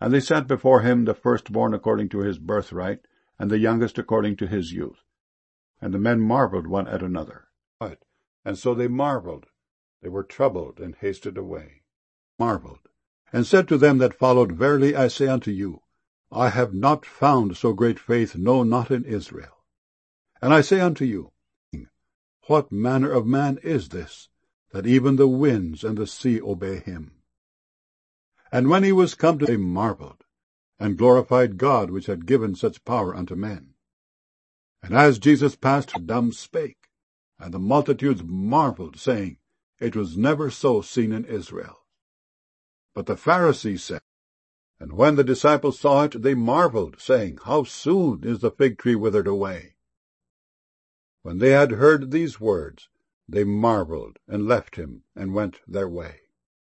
And they set before him the firstborn according to his birthright, and the youngest according to his youth. And the men marveled one at another. And so they marveled. They were troubled, and hasted away. Marveled, and said to them that followed, Verily I say unto you, I have not found so great faith, no, not in Israel. And I say unto you, what manner of man is this, that even the winds and the sea obey him? And when he was come to, they marveled, and glorified God, which had given such power unto men. And as Jesus passed, dumb spake, and the multitudes marveled, saying, It was never so seen in Israel. But the Pharisees said, and when the disciples saw it, they marveled, saying, How soon is the fig tree withered away? When they had heard these words, they marveled, and left him, and went their way.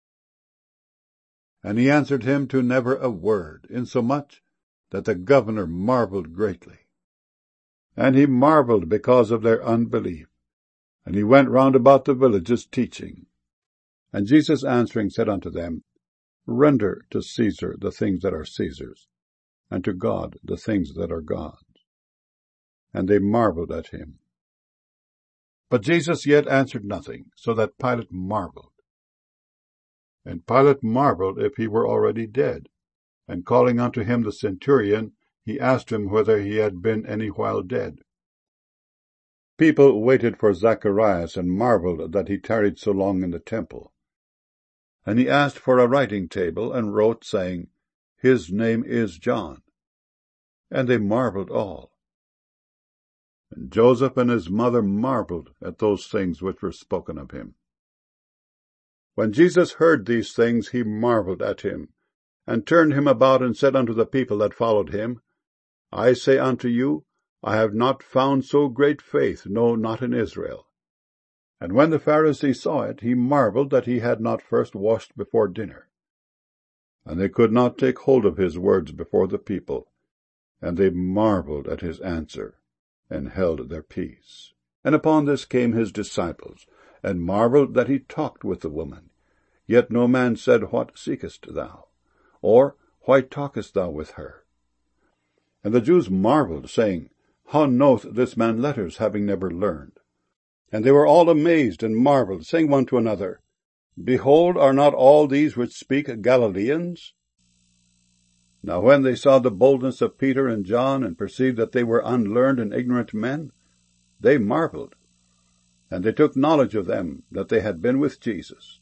And he answered him to never a word, insomuch that the governor marveled greatly. And he marveled because of their unbelief. And he went round about the villages teaching. And Jesus answering said unto them, Render to Caesar the things that are Caesar's, and to God the things that are God's. And they marveled at him. But Jesus yet answered nothing, so that Pilate marveled. And Pilate marveled if he were already dead. And calling unto him the centurion, he asked him whether he had been any while dead. People waited for Zacharias, and marveled that he tarried so long in the temple. And he asked for a writing table, and wrote, saying, His name is John. And they marveled all. And Joseph and his mother marveled at those things which were spoken of him. When Jesus heard these things, he marveled at him, and turned him about, and said unto the people that followed him, I say unto you, I have not found so great faith, no, not in Israel. And when the Pharisee saw it, he marveled that he had not first washed before dinner. And they could not take hold of his words before the people, and they marveled at his answer, and held their peace. And upon this came his disciples, and marveled that he talked with the woman. Yet no man said, What seekest thou? Or, Why talkest thou with her? And the Jews marveled, saying, How knoweth this man letters, having never learned? And they were all amazed and marveled, saying one to another, Behold, are not all these which speak Galileans? Now when they saw the boldness of Peter and John, and perceived that they were unlearned and ignorant men, they marveled. And they took knowledge of them that they had been with Jesus.